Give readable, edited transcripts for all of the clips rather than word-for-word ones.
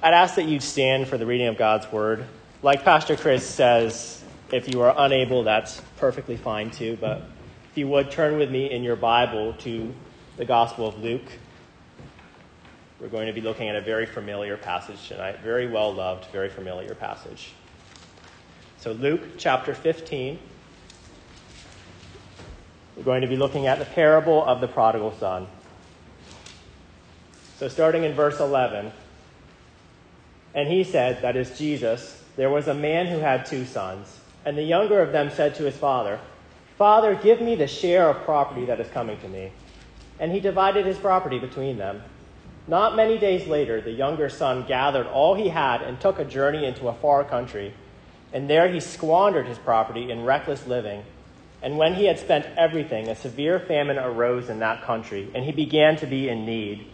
I'd ask that you'd stand for the reading of God's word. Like Pastor Chris says, if you are unable, that's perfectly fine too. But if you would, turn with me in your Bible to the Gospel of Luke. We're going to be looking at a very familiar passage tonight. Very well-loved, very familiar passage. So Luke chapter 15. We're going to be looking at the parable of the prodigal son. So starting in verse 11. And he said, that is Jesus, there was a man who had 2 sons. And the younger of them said to his father, Father, give me the share of property that is coming to me. And he divided his property between them. Not many days later, the younger son gathered all he had and took a journey into a far country. And there he squandered his property in reckless living. And when he had spent everything, a severe famine arose in that country, and he began to be in need.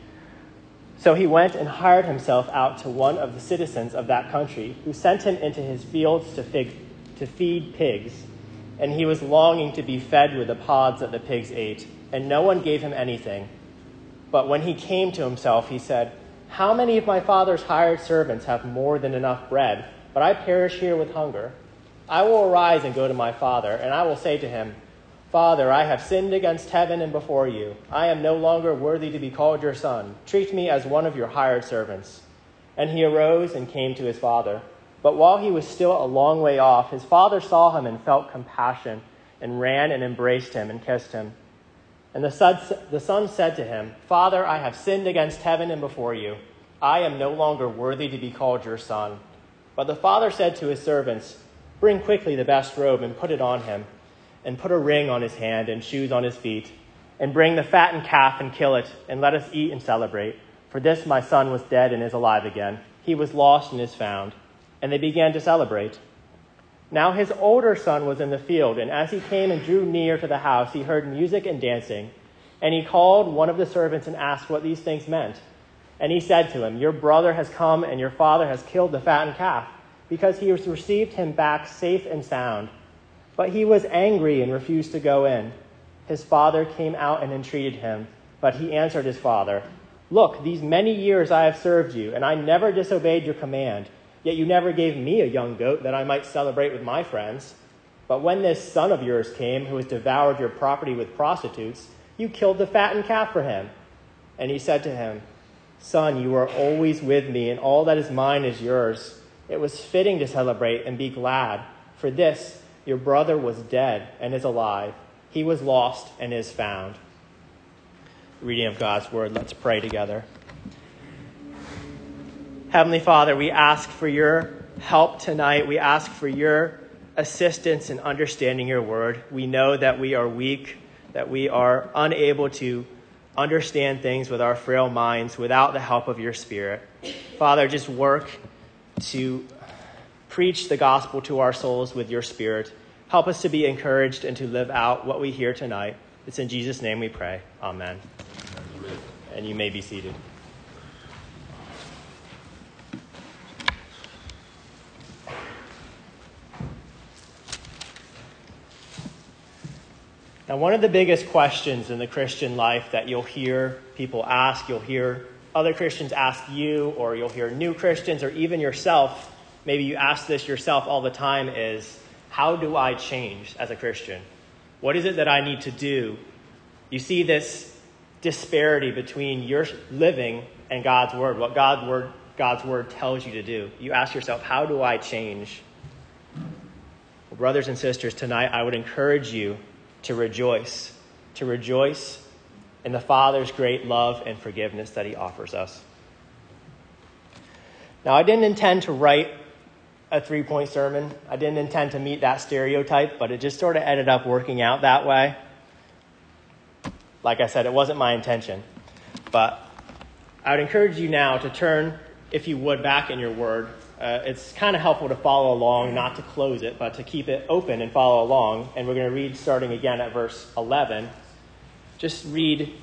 So he went and hired himself out to one of the citizens of that country, who sent him into his fields to feed pigs. And he was longing to be fed with the pods that the pigs ate, and no one gave him anything. But when he came to himself, he said, How many of my father's hired servants have more than enough bread, but I perish here with hunger? I will arise and go to my father, and I will say to him, Father, I have sinned against heaven and before you. I am no longer worthy to be called your son. Treat me as one of your hired servants. And he arose and came to his father. But while he was still a long way off, his father saw him and felt compassion, and ran and embraced him and kissed him. And the son said to him, Father, I have sinned against heaven and before you. I am no longer worthy to be called your son. But the father said to his servants, Bring quickly the best robe and put it on him, and put a ring on his hand and shoes on his feet, and bring the fattened calf and kill it, and let us eat and celebrate. For this my son was dead and is alive again. He was lost and is found. And they began to celebrate. Now his older son was in the field, and as he came and drew near to the house, he heard music and dancing. And he called one of the servants and asked what these things meant. And he said to him, Your brother has come, and your father has killed the fattened calf, because he has received him back safe and sound. But he was angry and refused to go in. His father came out and entreated him, but he answered his father, Look, these many years I have served you, and I never disobeyed your command. Yet you never gave me a young goat that I might celebrate with my friends. But when this son of yours came, who has devoured your property with prostitutes, you killed the fattened calf for him. And he said to him, Son, you are always with me, and all that is mine is yours. It was fitting to celebrate and be glad. For this, your brother was dead and is alive. He was lost and is found. Reading of God's word, let's pray together. Heavenly Father, we ask for your help tonight. We ask for your assistance in understanding your word. We know that we are weak, that we are unable to understand things with our frail minds without the help of your Spirit. Father, just work to preach the gospel to our souls with your Spirit. Help us to be encouraged and to live out what we hear tonight. It's in Jesus' name we pray. Amen. Amen. And you may be seated. Now, one of the biggest questions in the Christian life that you'll hear people ask, you'll hear other Christians ask you, or you'll hear new Christians, or even yourself, maybe you ask this yourself all the time, is, how do I change as a Christian? What is it that I need to do? You see this disparity between your living and God's word, what God's word tells you to do. You ask yourself, how do I change? Well, brothers and sisters, tonight I would encourage you to rejoice in the Father's great love and forgiveness that he offers us. Now, I didn't intend to write a 3-point sermon. I didn't intend to meet that stereotype, but it just sort of ended up working out that way. Like I said, it wasn't my intention. But I would encourage you now to turn, if you would, back in your word. It's kind of helpful to follow along, not to close it, but to keep it open and follow along. And we're going to read starting again at verse 11. Just read,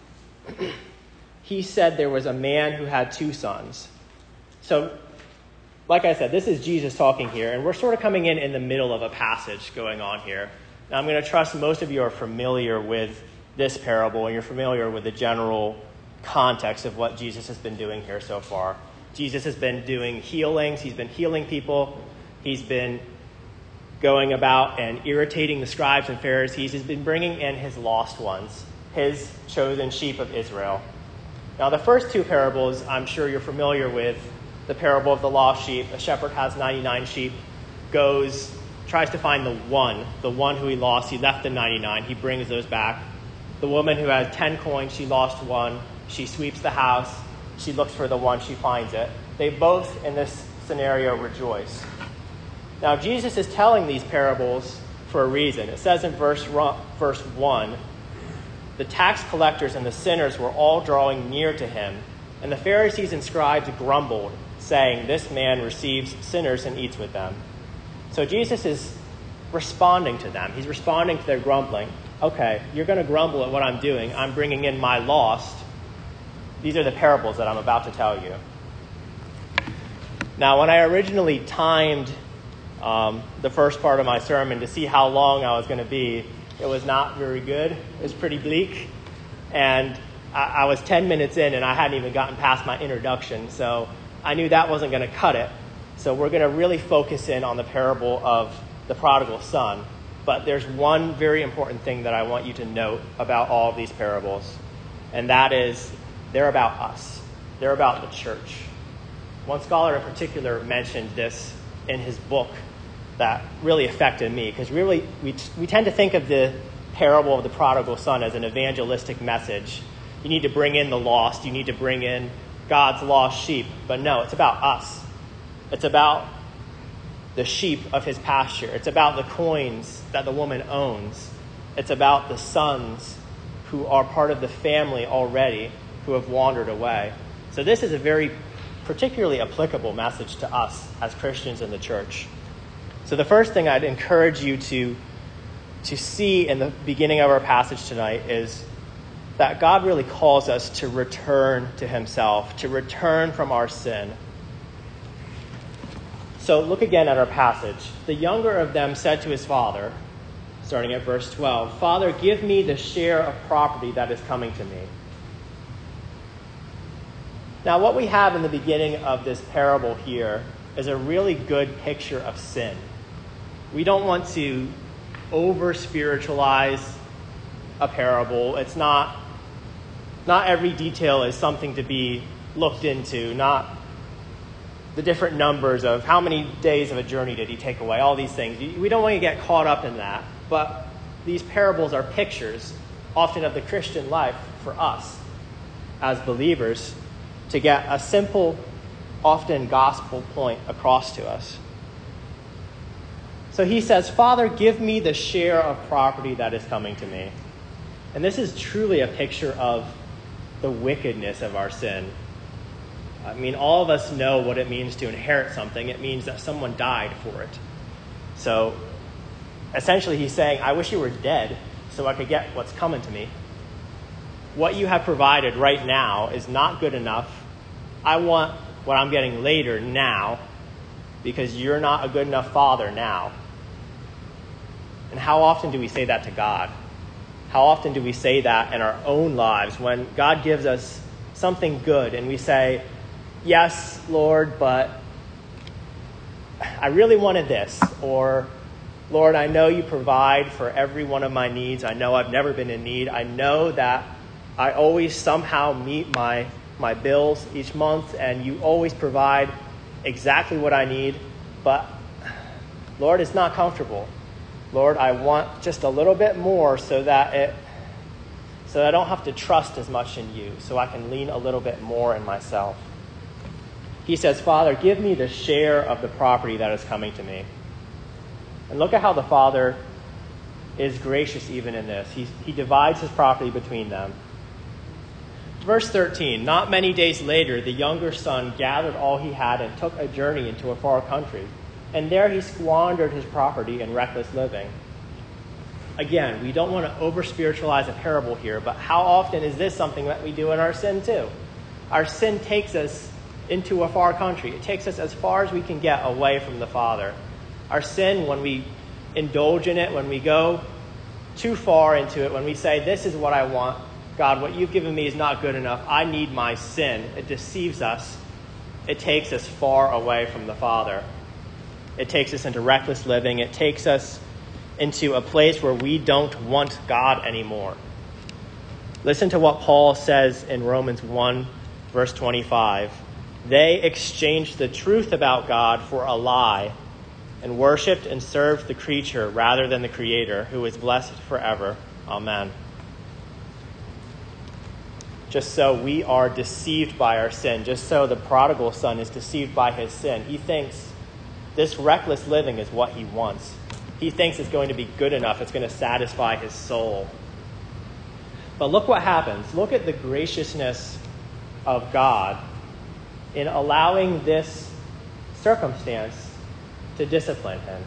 he said there was a man who had 2 sons. So, like I said, this is Jesus talking here, and we're sort of coming in the middle of a passage going on here. Now, I'm going to trust most of you are familiar with this parable, and you're familiar with the general context of what Jesus has been doing here so far. Jesus has been doing healings. He's been healing people. He's been going about and irritating the scribes and Pharisees. He's been bringing in his lost ones, his chosen sheep of Israel. Now, the first two parables, I'm sure you're familiar with. The parable of the lost sheep. A shepherd has 99 sheep, tries to find the one who he lost. He left the 99. He brings those back. The woman who has 10 coins, she lost one. She sweeps the house. She looks for the one. She finds it. They both, in this scenario, rejoice. Now, Jesus is telling these parables for a reason. It says in verse 1, the tax collectors and the sinners were all drawing near to him, and the Pharisees and scribes grumbled, saying, "This man receives sinners and eats with them." So Jesus is responding to them. He's responding to their grumbling. Okay, you're going to grumble at what I'm doing. I'm bringing in my lost. These are the parables that I'm about to tell you. Now, when I originally timed the first part of my sermon to see how long I was going to be, it was not very good. It was pretty bleak. And I was 10 minutes in, and I hadn't even gotten past my introduction. So I knew that wasn't going to cut it. So we're going to really focus in on the parable of the prodigal son. But there's one very important thing that I want you to note about all of these parables. And that is, they're about us. They're about the church. One scholar in particular mentioned this in his book that really affected me. Because really, we tend to think of the parable of the prodigal son as an evangelistic message. You need to bring in the lost. You need to bring in God's lost sheep. But no, it's about us. It's about the sheep of his pasture. It's about the coins that the woman owns. It's about the sons who are part of the family already who have wandered away. So this is a very particularly applicable message to us as Christians in the church. So the first thing I'd encourage you to see in the beginning of our passage tonight is that God really calls us to return to himself, to return from our sin. So look again at our passage. The younger of them said to his father, starting at verse 12, "Father, give me the share of property that is coming to me." Now, what we have in the beginning of this parable here is a really good picture of sin. We don't want to over-spiritualize a parable. It's not every detail is something to be looked into, not the different numbers of how many days of a journey did he take away, all these things. We don't want to get caught up in that, but these parables are pictures, often of the Christian life for us as believers, to get a simple, often gospel point across to us. So he says, "Father, give me the share of property that is coming to me." And this is truly a picture of the wickedness of our sin. I mean, all of us know what it means to inherit something. It means that someone died for it. So essentially he's saying, I wish you were dead so I could get what's coming to me. What you have provided right now is not good enough. I want what I'm getting later now because you're not a good enough father now. And how often do we say that to God? How often do we say that in our own lives when God gives us something good and we say, "Yes, Lord, but I really wanted this," or "Lord, I know you provide for every one of my needs. I know I've never been in need. I know that I always somehow meet my bills each month, and you always provide exactly what I need. But Lord, it's not comfortable. Lord, I want just a little bit more so that I don't have to trust as much in you, so I can lean a little bit more in myself." He says, "Father, give me the share of the property that is coming to me." And look at how the father is gracious even in this. He divides his property between them. Verse 13, "Not many days later, the younger son gathered all he had and took a journey into a far country. And there he squandered his property in reckless living." Again, we don't want to over-spiritualize a parable here, but how often is this something that we do in our sin too? Our sin takes us into a far country. It takes us as far as we can get away from the Father. Our sin, when we indulge in it, when we go too far into it, when we say, "This is what I want, God, what you've given me is not good enough. I need my sin." It deceives us it takes us far away from the Father. It takes us into reckless living. It takes us into a place where we don't want God anymore. Listen to what Paul says in Romans 1, verse 25. They exchanged the truth about God for a lie and worshipped and served the creature rather than the Creator, who is blessed forever. Amen. Just so we are deceived by our sin, just so the prodigal son is deceived by his sin. He thinks this reckless living is what he wants. He thinks it's going to be good enough. It's going to satisfy his soul. But look what happens. Look at the graciousness of God in allowing this circumstance to discipline him.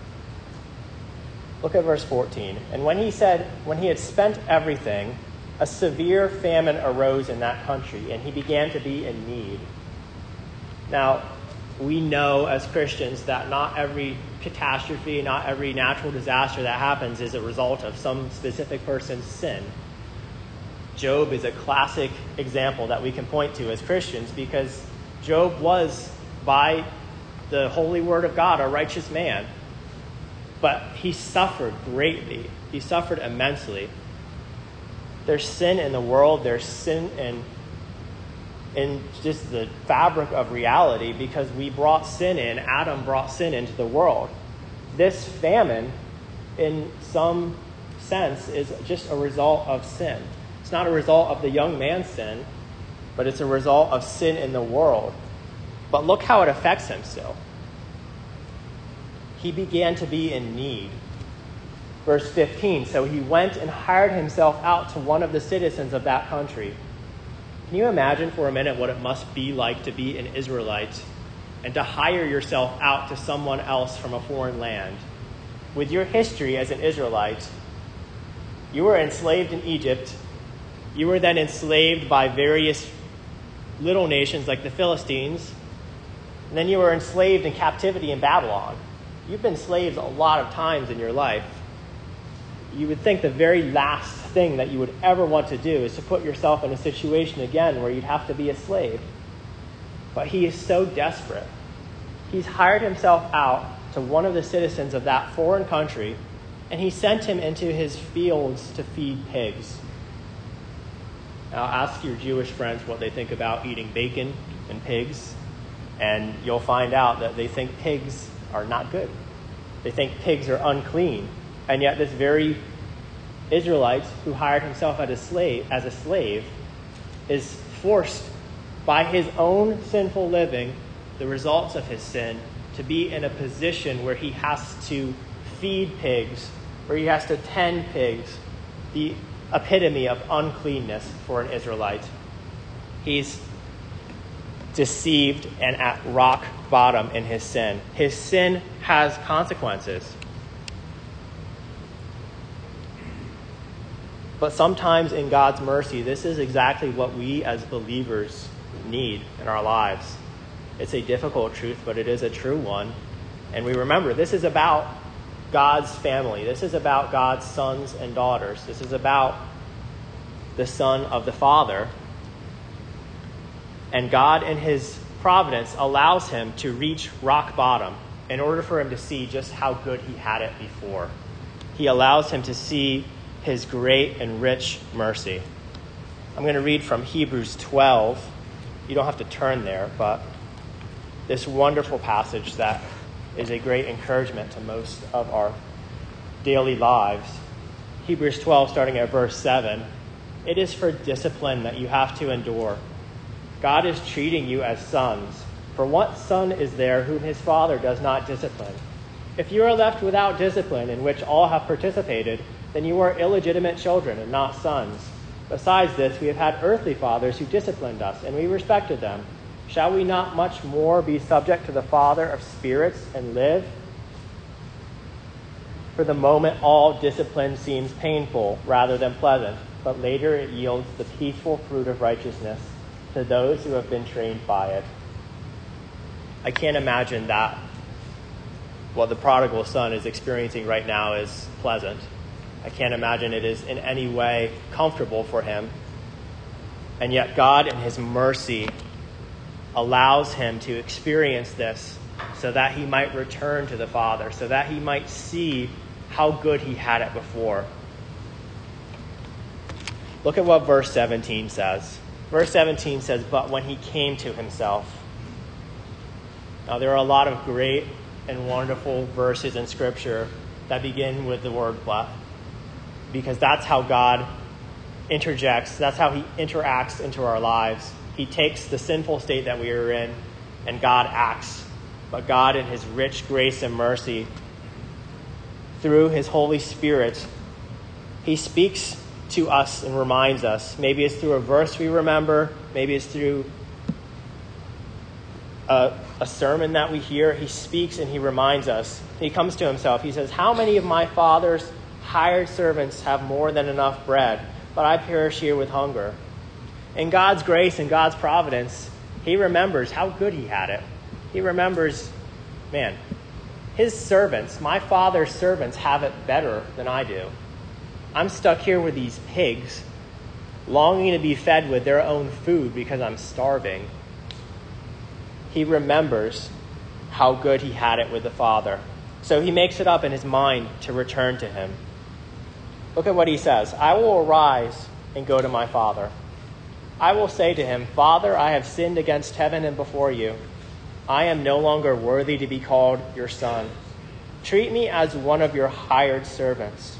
Look at verse 14. And when he had spent everything, a severe famine arose in that country, and he began to be in need. Now, we know as Christians that not every catastrophe, not every natural disaster that happens is a result of some specific person's sin. Job is a classic example that we can point to as Christians, because Job was, by the holy word of God, a righteous man. But he suffered greatly. He suffered immensely. There's sin in the world. There's sin in just the fabric of reality, because we brought sin in. Adam brought sin into the world. This famine, in some sense, is just a result of sin. It's not a result of the young man's sin, but it's a result of sin in the world. But look how it affects him still. He began to be in need. Verse 15, so he went and hired himself out to one of the citizens of that country. Can you imagine for a minute what it must be like to be an Israelite and to hire yourself out to someone else from a foreign land? With your history as an Israelite, you were enslaved in Egypt. You were then enslaved by various little nations like the Philistines. And then you were enslaved in captivity in Babylon. You've been slaves a lot of times in your life. You would think the very last thing that you would ever want to do is to put yourself in a situation again where you'd have to be a slave. But he is so desperate. He's hired himself out to one of the citizens of that foreign country, and he sent him into his fields to feed pigs. Now, ask your Jewish friends what they think about eating bacon and pigs, and you'll find out that they think pigs are not good. They think pigs are unclean. And yet this very Israelite who hired himself as a slave is forced by his own sinful living, the results of his sin, to be in a position where he has to feed pigs, where he has to tend pigs, the epitome of uncleanness for an Israelite. He's deceived and at rock bottom in his sin. His sin has consequences. But sometimes in God's mercy, this is exactly what we as believers need in our lives. It's a difficult truth, but it is a true one. And we remember, this is about God's family. This is about God's sons and daughters. This is about the Son of the Father. And God, in his providence, allows him to reach rock bottom in order for him to see just how good he had it before. He allows him to see his great and rich mercy. I'm going to read from Hebrews 12. You don't have to turn there, but this wonderful passage that is a great encouragement to most of our daily lives. Hebrews 12, starting at verse 7. It is for discipline that you have to endure. God is treating you as sons. For what son is there whom his father does not discipline? If you are left without discipline, in which all have participated, then you are illegitimate children and not sons. Besides this, we have had earthly fathers who disciplined us, and we respected them. Shall we not much more be subject to the Father of spirits and live? For the moment, all discipline seems painful rather than pleasant, but later it yields the peaceful fruit of righteousness to those who have been trained by it. I can't imagine that what the prodigal son is experiencing right now is pleasant. I can't imagine it is in any way comfortable for him. And yet God, in his mercy, allows him to experience this so that he might return to the Father, so that he might see how good he had it before. Look at what verse 17 says. Verse 17 says, "But when he came to himself." Now, there are a lot of great and wonderful verses in Scripture that begin with the word "but," because that's how God interjects, that's how he interacts into our lives. He takes the sinful state that we are in, and God acts. But God, in his rich grace and mercy, through his Holy Spirit, he speaks to us and reminds us. Maybe it's through a verse we remember. Maybe it's through a sermon that we hear. He speaks and he reminds us. He comes to himself. He says, "How many of my father's hired servants have more than enough bread, but I perish here with hunger?" In God's grace and God's providence, he remembers how good he had it. He remembers, man, his servants, my father's servants, have it better than I do. I'm stuck here with these pigs, longing to be fed with their own food because I'm starving. He remembers how good he had it with the Father. So he makes it up in his mind to return to him. Look at what he says. "I will arise and go to my father. I will say to him, 'Father, I have sinned against heaven and before you. I am no longer worthy to be called your son. Treat me as one of your hired servants.'"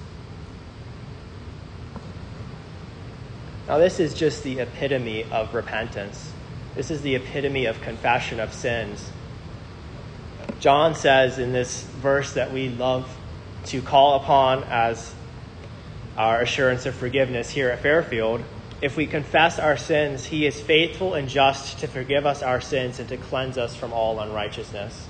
Now, this is just the epitome of repentance. This is the epitome of confession of sins. John says in this verse that we love to call upon as our assurance of forgiveness here at Fairfield, if we confess our sins, he is faithful and just to forgive us our sins and to cleanse us from all unrighteousness.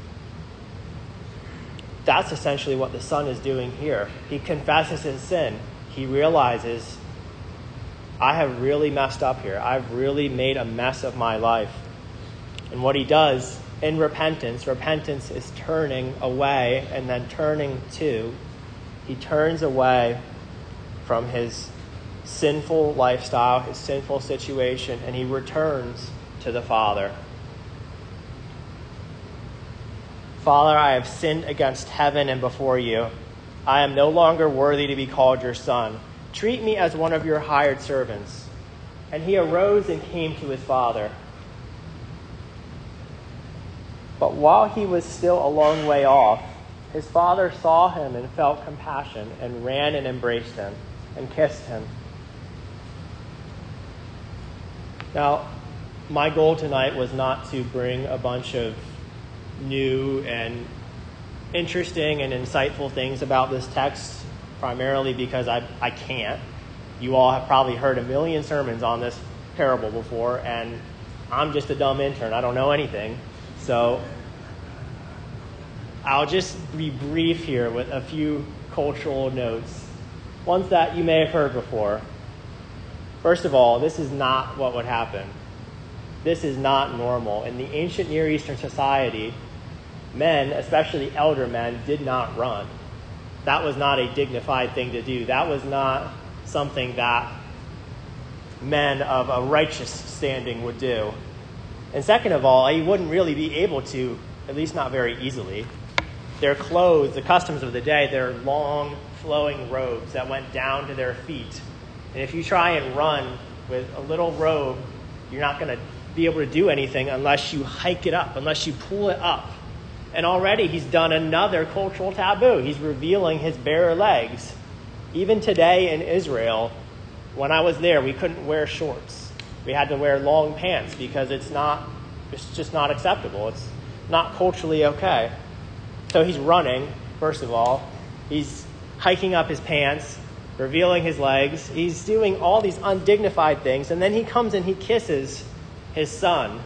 That's essentially what the Son is doing here. He confesses his sin. He realizes, I have really messed up here. I've really made a mess of my life. And what he does in repentance is turning away and then turning to. He turns away from his sinful lifestyle, his sinful situation, and he returns to the Father. "Father, I have sinned against heaven and before you. I am no longer worthy to be called your son. Treat me as one of your hired servants." And he arose and came to his father. But while he was still a long way off, his father saw him and felt compassion and ran and embraced him and kissed him. Now, my goal tonight was not to bring a bunch of new and interesting and insightful things about this text, primarily because I can't. You all have probably heard a million sermons on this parable before, and I'm just a dumb intern. I don't know anything. So I'll just be brief here with a few cultural notes, ones that you may have heard before. First of all, this is not what would happen. This is not normal. In the ancient Near Eastern society, men, especially elder men, did not run. That was not a dignified thing to do. That was not something that men of a righteous standing would do. And second of all, you wouldn't really be able to, at least not very easily. Their clothes, the customs of the day, they're long, flowing robes that went down to their feet. And if you try and run with a little robe, you're not going to be able to do anything unless you hike it up, unless you pull it up. And already he's done another cultural taboo. He's revealing his bare legs. Even today in Israel, when I was there, we couldn't wear shorts. We had to wear long pants because it's just not acceptable. It's not culturally okay. So he's running, first of all. He's hiking up his pants, revealing his legs. He's doing all these undignified things. And then he comes and he kisses his son.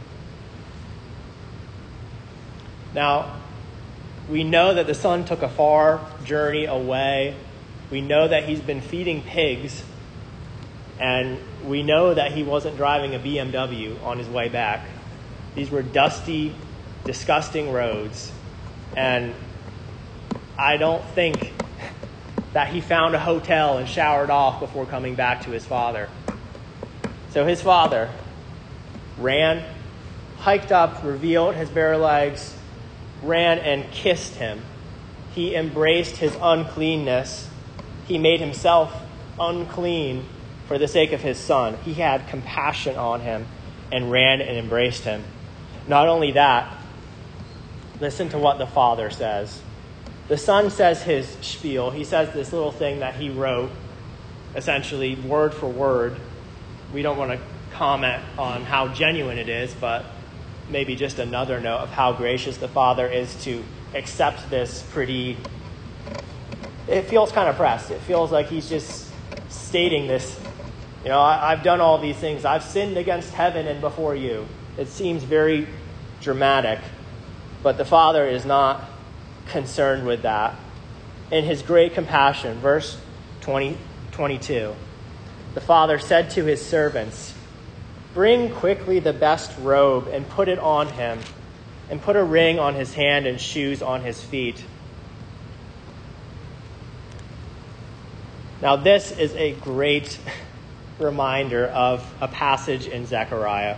Now, we know that the son took a far journey away. We know that he's been feeding pigs. And we know that he wasn't driving a BMW on his way back. These were dusty, disgusting roads. And I don't think that he found a hotel and showered off before coming back to his father. So his father ran, hiked up, revealed his bare legs, ran and kissed him. He embraced his uncleanness. He made himself unclean for the sake of his son. He had compassion on him and ran and embraced him. Not only that, listen to what the Father says. The Son says his spiel. He says this little thing that he wrote, essentially word for word. We don't want to comment on how genuine it is, but maybe just another note of how gracious the Father is to accept this pretty... It feels kind of pressed. It feels like he's just stating this, I've done all these things. I've sinned against heaven and before you. It seems very dramatic, but the Father is not concerned with that. In his great compassion, verse 22, the Father said to his servants, "Bring quickly the best robe and put it on him, and put a ring on his hand and shoes on his feet." Now, this is a great reminder of a passage in Zechariah.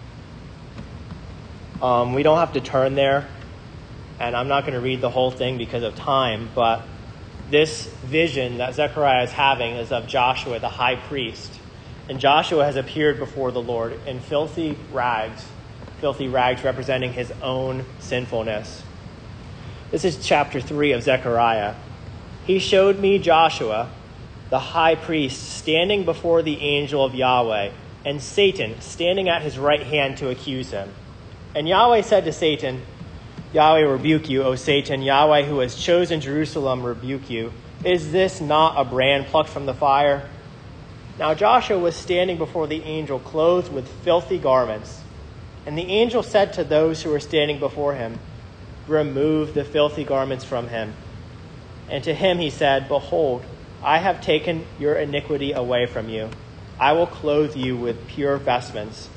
We don't have to turn there, and I'm not going to read the whole thing because of time, but this vision that Zechariah is having is of Joshua, the high priest. And Joshua has appeared before the Lord in filthy rags representing his own sinfulness. This is chapter 3 of Zechariah. "He showed me Joshua, the high priest, standing before the angel of Yahweh, and Satan standing at his right hand to accuse him. And Yahweh said to Satan, 'Yahweh rebuke you, O Satan. Yahweh, who has chosen Jerusalem, rebuke you. Is this not a brand plucked from the fire?' Now Joshua was standing before the angel, clothed with filthy garments. And the angel said to those who were standing before him, 'Remove the filthy garments from him.' And to him he said, 'Behold, I have taken your iniquity away from you. I will clothe you with pure vestments.'"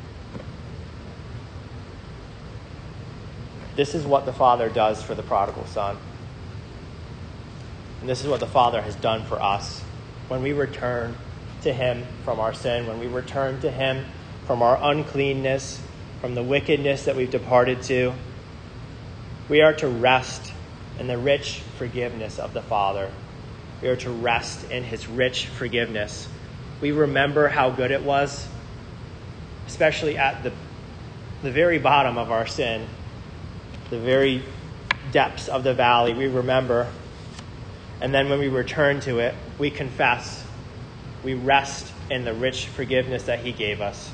This is what the Father does for the prodigal son. And this is what the Father has done for us. When we return to him from our sin, when we return to him from our uncleanness, from the wickedness that we've departed to, we are to rest in the rich forgiveness of the Father. We are to rest in his rich forgiveness. We remember how good it was, especially at the very bottom of our sin, the very depths of the valley. We remember. And then when we return to it, we confess. We rest in the rich forgiveness that he gave us.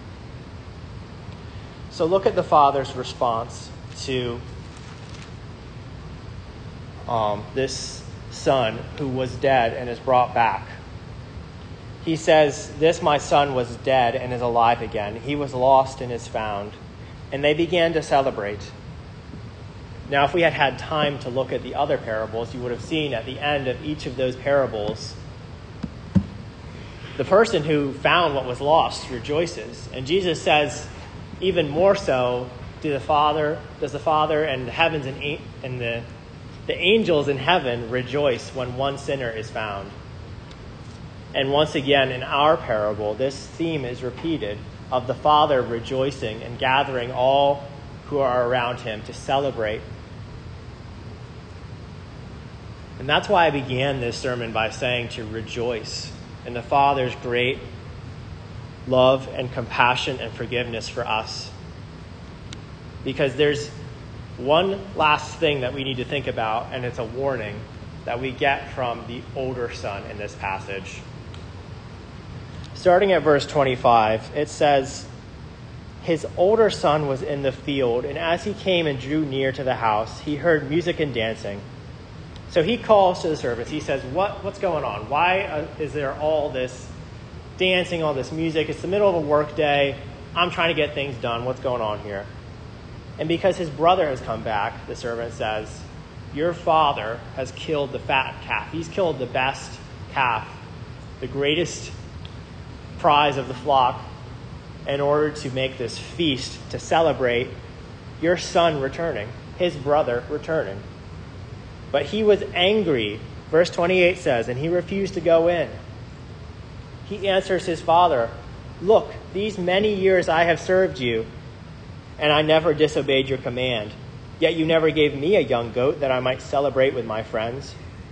So look at the Father's response to this son who was dead and is brought back. He says, "This my son was dead and is alive again. He was lost and is found." And they began to celebrate. Now, if we had had time to look at the other parables, you would have seen at the end of each of those parables, the person who found what was lost rejoices. And Jesus says, even more so, does the Father and the heavens and the angels in heaven rejoice when one sinner is found. And once again, in our parable, this theme is repeated of the Father rejoicing and gathering all who are around him to celebrate. And that's why I began this sermon by saying to rejoice in the Father's great love and compassion and forgiveness for us. Because there's one last thing that we need to think about, and it's a warning that we get from the older son in this passage. Starting at verse 25, it says, "His older son was in the field, and as he came and drew near to the house, he heard music and dancing. So he calls to the servants. He says, what's going on? Why is there all this dancing, all this music? It's the middle of a work day. I'm trying to get things done. What's going on here?" And because his brother has come back, the servant says, "Your father has killed the fat calf." He's killed the best calf, the greatest prize of the flock, in order to make this feast to celebrate your son returning, his brother returning. But he was angry. Verse 28 says, "And he refused to go in." He answers his father, "Look, these many years I have served you, and I never disobeyed your command. Yet you never gave me a young goat that I might celebrate with my friends."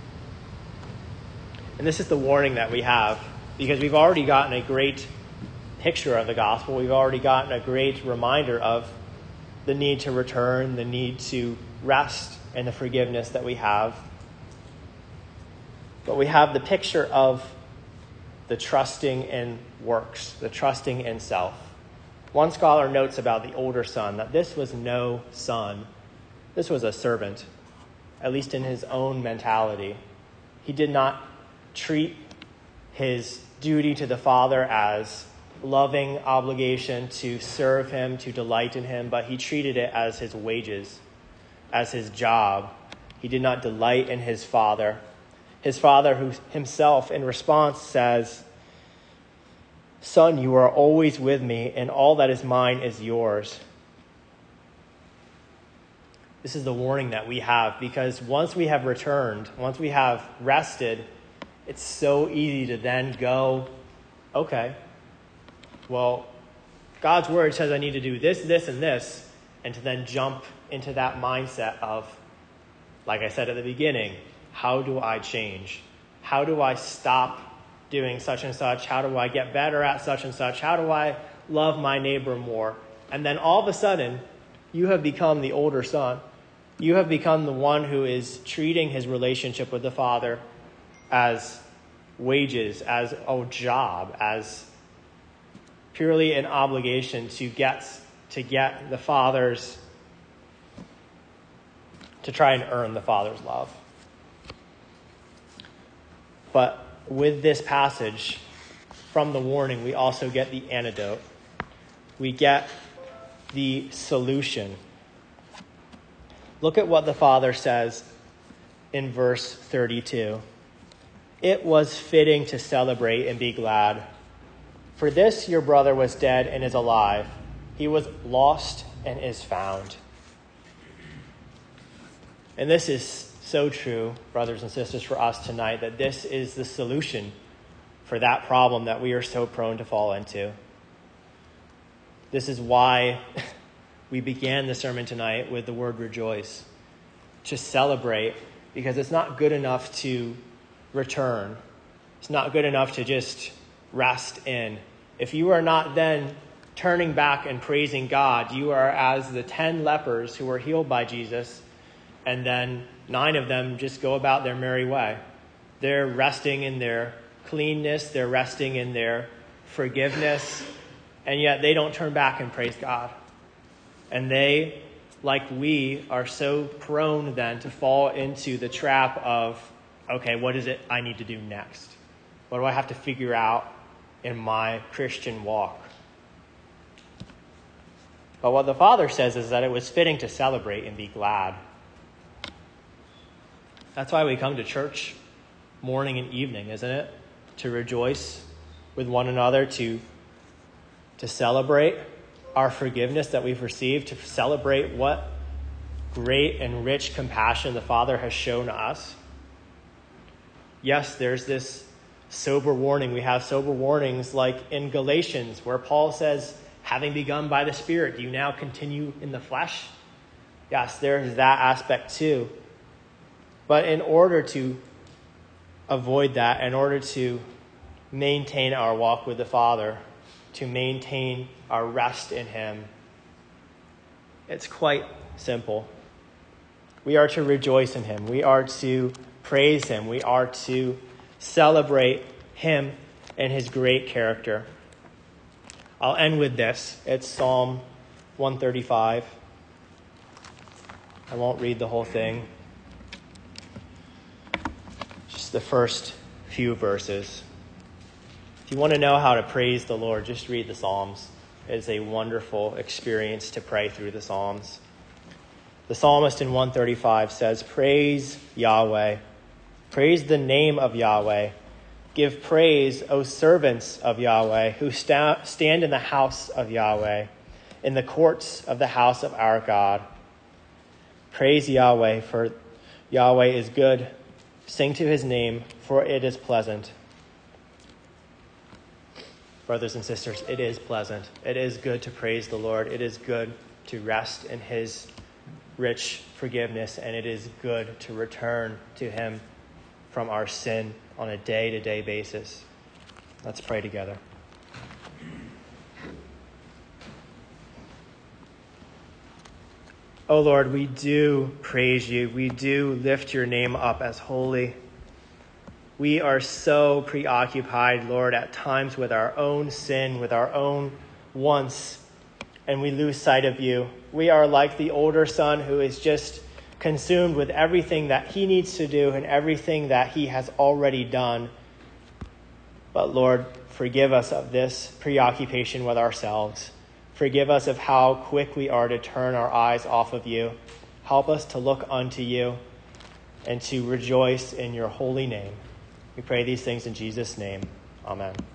And this is the warning that we have, because we've already gotten a great picture of the gospel. We've already gotten a great reminder of the need to return, the need to rest in the forgiveness that we have. But we have the picture of the trusting in works, the trusting in self. One scholar notes about the older son that this was no son. This was a servant, at least in his own mentality. He did not treat his duty to the Father as loving obligation to serve him, to delight in him, but he treated it as his wages, as his job. He did not delight in his father. His father, who himself in response says, "Son, you are always with me, and all that is mine is yours." This is the warning that we have, because once we have returned, once we have rested, it's so easy to then go, okay, well, God's word says I need to do this, this, and this, and to then jump into that mindset of, like I said at the beginning, how do I change? How do I stop doing such and such? How do I get better at such and such? How do I love my neighbor more? And then all of a sudden, you have become the older son. You have become the one who is treating his relationship with the Father as wages, as a job, as purely an obligation to get the Father's, to try and earn the Father's love. But with this passage, from the warning, we also get the antidote. We get the solution. Look at what the Father says in verse 32. "It was fitting to celebrate and be glad. For this your brother was dead and is alive. He was lost and is found." And this is so true, brothers and sisters, for us tonight, that this is the solution for that problem that we are so prone to fall into. This is why we began the sermon tonight with the word rejoice, to celebrate, because it's not good enough to return. It's not good enough to just rest in. If you are not then turning back and praising God, you are as the 10 lepers who were healed by Jesus, and then 9 of them just go about their merry way. They're resting in their cleanness, they're resting in their forgiveness, and yet they don't turn back and praise God. And they, like we, are so prone then to fall into the trap of, okay, what is it I need to do next? What do I have to figure out in my Christian walk? But what the Father says is that it was fitting to celebrate and be glad. That's why we come to church morning and evening, isn't it? To rejoice with one another, to celebrate our forgiveness that we've received, to celebrate what great and rich compassion the Father has shown us. Yes, there's this sober warning. We have sober warnings like in Galatians, where Paul says, having begun by the Spirit, do you now continue in the flesh? Yes, there's that aspect too. But in order to avoid that, in order to maintain our walk with the Father, to maintain our rest in him, it's quite simple. We are to rejoice in him. We are to praise him. We are to celebrate him and his great character. I'll end with this. It's Psalm 135. I won't read the whole thing. Just the first few verses. If you want to know how to praise the Lord, just read the Psalms. It is a wonderful experience to pray through the Psalms. The psalmist in 135 says, "Praise Yahweh. Praise the name of Yahweh. Give praise, O servants of Yahweh, who stand in the house of Yahweh, in the courts of the house of our God. Praise Yahweh, for Yahweh is good. Sing to his name, for it is pleasant." Brothers and sisters, it is pleasant. It is good to praise the Lord. It is good to rest in his rich forgiveness, and it is good to return to him from our sin on a day-to-day basis. Let's pray together. Oh Lord, we do praise you. We do lift your name up as holy. We are so preoccupied, Lord, at times with our own sin, with our own wants, and we lose sight of you. We are like the older son who is just consumed with everything that he needs to do and everything that he has already done. But Lord, forgive us of this preoccupation with ourselves. Forgive us of how quick we are to turn our eyes off of you. Help us to look unto you and to rejoice in your holy name. We pray these things in Jesus' name. Amen.